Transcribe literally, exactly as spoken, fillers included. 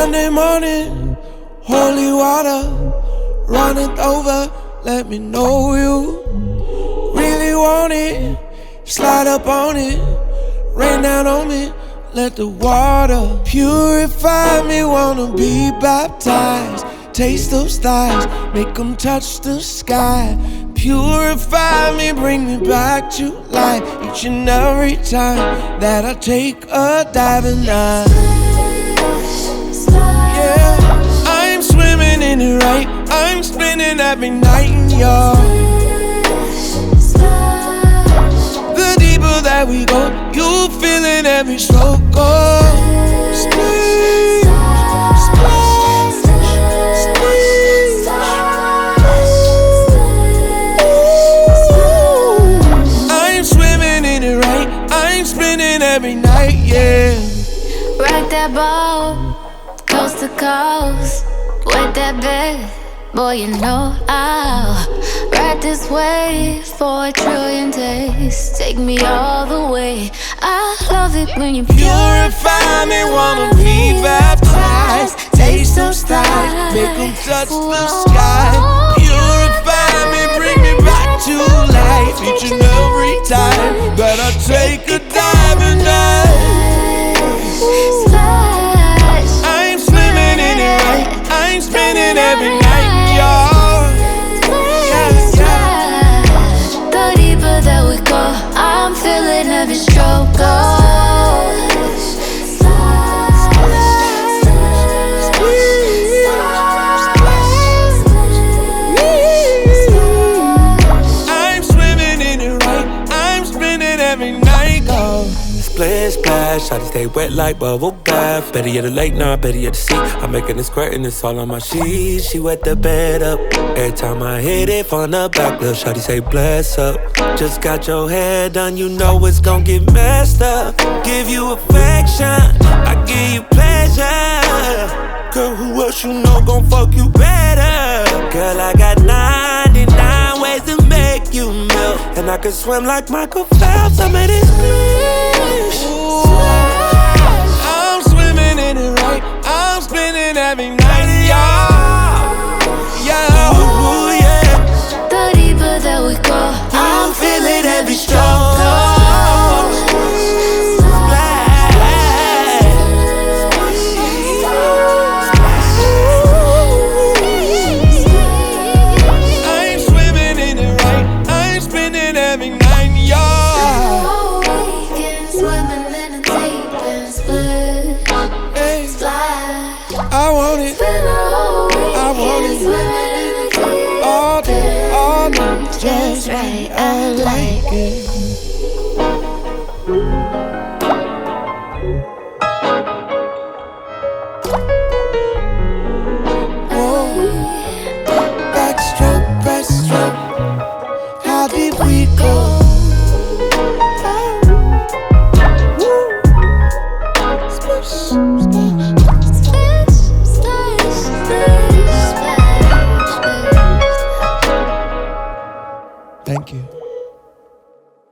Monday morning, holy water runneth over. Let me know you really want it. Slide up on it, rain down on me. Let the water purify me. Wanna be baptized. Taste those thighs, make them touch the sky. Purify me, bring me back to life. Each and every time that I take a dive and I, yeah, I'm swimming in it right. I'm spinning every night in y'all. The deeper that we go, you feeling every stroke. Oh, splash, splash, splash. I'm swimming in it right. I'm spinning every night, yeah. Rock that boat, coast to coast. Wet that bed, boy, you know I'll ride this wave for a trillion days. Take me all the way. I love it when you purify me. Wanna be baptized. Taste those thighs, make them touch the sky. Purify me, bring me back to life. Each and every time that I take a dive and dive. I'm swimming in it right. I'm spinning every night, y'all. Yeah, yeah. The deeper that we go, I'm feeling every stroke. Oh. I'm swimming in it right. I'm spinning every night, go. Splash, splash, shawty stay wet like bubble bath. Better yet the lake, nah, better yet the sea. I'm making it squirt and it's all on my sheets. She wet the bed up. Every time I hit it from the back, little shawty say bless up. Just got your hair done, you know it's gon' get messed up. Give you affection, I give you pleasure. Girl, who else you know gon' fuck you better? Girl, I got ninety-nine ways to make you melt. And I can swim like Michael Phelps, I made it splash. I'm swimming in it right. I'm spinning every night, y'all. Yeah, Ooh, yeah. The deeper that we go, I'm feeling every stroke. I'm swimming in it right. I'm spinning every night, y'all. swimming in a deep and split. Hey, Splash. I want it. I want it. All day, all night, just right. I like it.